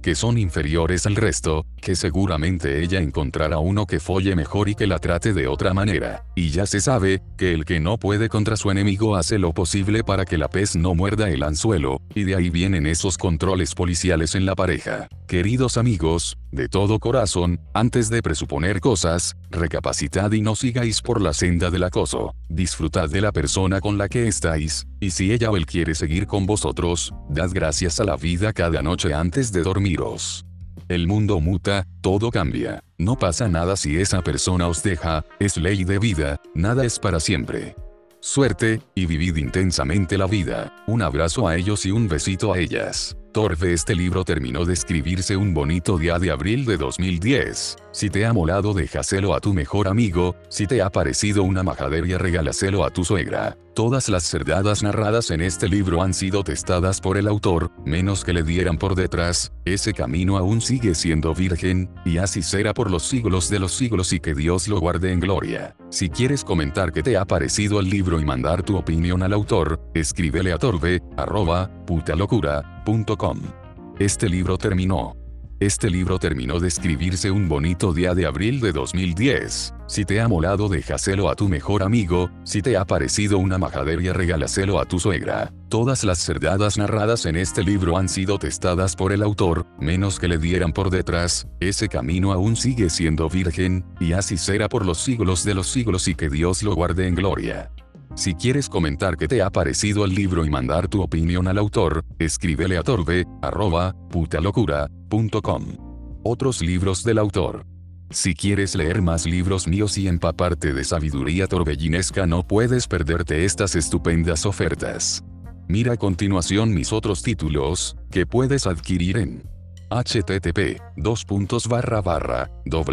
A: que son inferiores al resto, que seguramente ella encontrará uno que folle mejor y que la trate de otra manera. Y ya se sabe, que el que no puede contra su enemigo hace lo posible para que la pez no muerda el anzuelo, y de ahí vienen esos controles policiales en la pareja. Queridos amigos, de todo corazón, antes de presuponer cosas, recapacitad y no sigáis por la senda del acoso. Disfrutad de la persona con la que estáis, y si ella o él quiere seguir con vosotros, dad gracias a la vida cada noche antes de dormiros. El mundo muta, todo cambia. No pasa nada si esa persona os deja, es ley de vida, nada es para siempre. Suerte, y vivid intensamente la vida. Un abrazo a ellos y un besito a ellas. Torve. Este libro terminó de escribirse un bonito día de abril de dos mil diez. Si te ha molado, déjaselo a tu mejor amigo. Si te ha parecido una majadería, regálaselo a tu suegra. Todas las cerdadas narradas en este libro han sido testadas por el autor, menos que le dieran por detrás. Ese camino aún sigue siendo virgen, y así será por los siglos de los siglos, y que Dios lo guarde en gloria. Si quieres comentar qué te ha parecido el libro y mandar tu opinión al autor, escríbele a torbe arroba putalocura punto com. Este libro terminó. Este libro terminó de escribirse un bonito día de abril de dos mil diez. Si te ha molado, déjaselo a tu mejor amigo. Si te ha parecido una majadería, regálaselo a tu suegra. Todas las cerdadas narradas en este libro han sido testadas por el autor, menos que le dieran por detrás. Ese camino aún sigue siendo virgen, y así será por los siglos de los siglos, y que Dios lo guarde en gloria. Si quieres comentar qué te ha parecido el libro y mandar tu opinión al autor, escríbele a torbe arroba putalocura punto com. Otros libros del autor. Si quieres leer más libros míos y empaparte de sabiduría torbellinesca, no puedes perderte estas estupendas ofertas. Mira a continuación mis otros títulos, que puedes adquirir en http dos puntos barra barra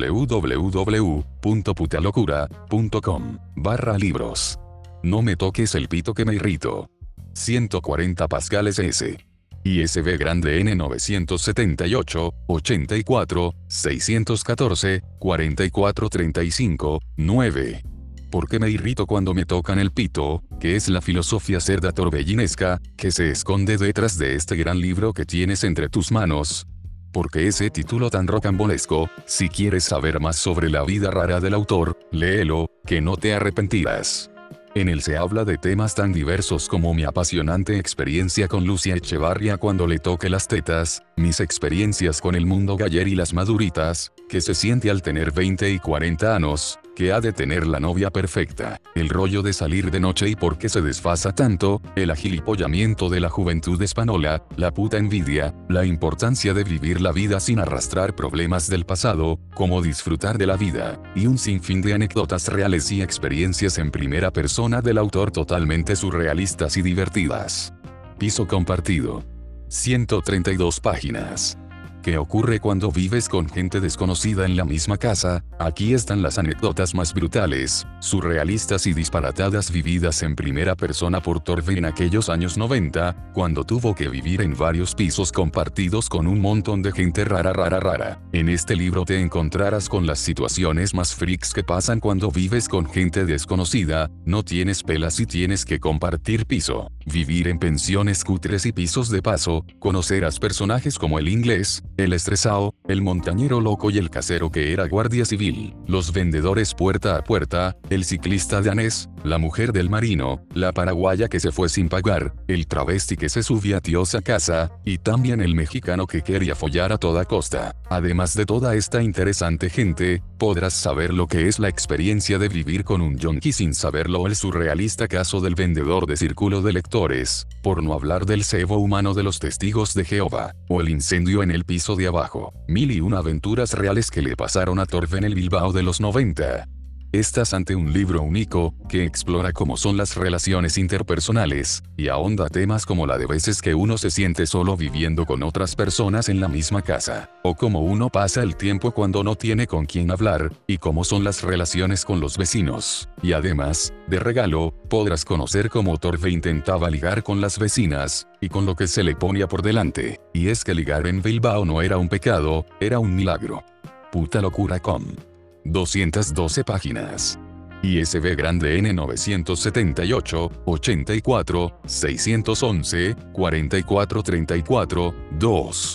A: www punto putalocura punto com barra libros. No me toques el pito que me irrito. ciento cuarenta pascales S. I S B grande N novecientos setenta y ocho, ochenta y cuatro, seiscientos catorce, cuarenta y cuatro treinta y cinco, nueve. ¿Por qué me irrito cuando me tocan el pito? ¿Qué es la filosofía cerda torbellinesca, que se esconde detrás de este gran libro que tienes entre tus manos? ¿Por qué ese título tan rocambolesco? Si quieres saber más sobre la vida rara del autor, léelo, que no te arrepentirás. En él se habla de temas tan diversos como mi apasionante experiencia con Lucia Echevarría cuando le toque las tetas, mis experiencias con el mundo galler y las maduritas, que se siente al tener veinte y cuarenta años, que ha de tener la novia perfecta, el rollo de salir de noche y por qué se desfasa tanto, el agilipollamiento de la juventud española, la puta envidia, la importancia de vivir la vida sin arrastrar problemas del pasado, cómo disfrutar de la vida, y un sinfín de anécdotas reales y experiencias en primera persona del autor totalmente surrealistas y divertidas. Piso compartido. ciento treinta y dos páginas. ¿Qué ocurre cuando vives con gente desconocida en la misma casa? Aquí están las anécdotas más brutales, surrealistas y disparatadas vividas en primera persona por Torve en aquellos años noventa, cuando tuvo que vivir en varios pisos compartidos con un montón de gente rara rara rara. En este libro te encontrarás con las situaciones más freaks que pasan cuando vives con gente desconocida, no tienes pelas y tienes que compartir piso, vivir en pensiones cutres y pisos de paso, conocerás personajes como el inglés, el estresado, el montañero loco y el casero que era guardia civil, los vendedores puerta a puerta, el ciclista danés, la mujer del marino, la paraguaya que se fue sin pagar, el travesti que se subió a tíos a casa, y también el mexicano que quería follar a toda costa. Además de toda esta interesante gente, podrás saber lo que es la experiencia de vivir con un yonki sin saberlo, o el surrealista caso del vendedor de círculo de lectores, por no hablar del cebo humano de los testigos de Jehová, o el incendio en el piso de abajo. Mil y una aventuras reales que le pasaron a Torve en el Bilbao de los noventa. Estás ante un libro único, que explora cómo son las relaciones interpersonales, y ahonda temas como la de veces que uno se siente solo viviendo con otras personas en la misma casa, o cómo uno pasa el tiempo cuando no tiene con quién hablar, y cómo son las relaciones con los vecinos. Y además, de regalo, podrás conocer cómo Torve intentaba ligar con las vecinas, y con lo que se le ponía por delante. Y es que ligar en Bilbao no era un pecado, era un milagro. Putalocura punto com. doscientas doce páginas. I S B grande N novecientos setenta y ocho, ochenta y cuatro, seiscientos once, cuarenta y cuatro treinta y cuatro, dos.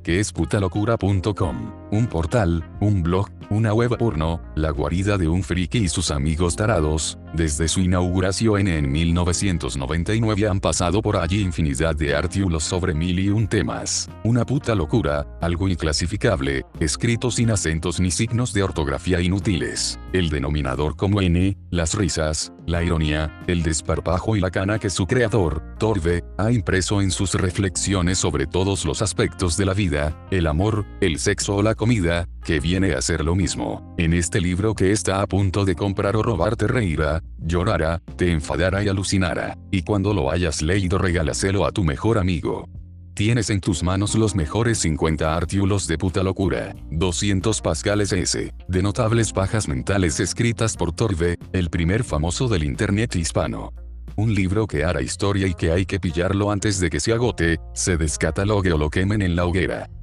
A: ¿Qué es putalocura punto com? Un portal, un blog, una web porno, la guarida de un friki y sus amigos tarados. Desde su inauguración en mil novecientos noventa y nueve han pasado por allí infinidad de artículos sobre mil y un temas. Una puta locura, algo inclasificable, escrito sin acentos ni signos de ortografía inútiles. El denominador común, las risas, la ironía, el desparpajo y la cana que su creador, Torve, ha impreso en sus reflexiones sobre todos los aspectos de la vida, el amor, el sexo o la comida, que viene a ser lo mismo. En este libro que está a punto de comprar o robar te reirá, llorará, te enfadará y alucinará. Y cuando lo hayas leído regálaselo a tu mejor amigo. Tienes en tus manos los mejores cincuenta artículos de puta locura, doscientos pascales S, de notables pajas mentales escritas por Torve, el primer famoso del internet hispano. Un libro que hará historia y que hay que pillarlo antes de que se agote, se descatalogue o lo quemen en la hoguera.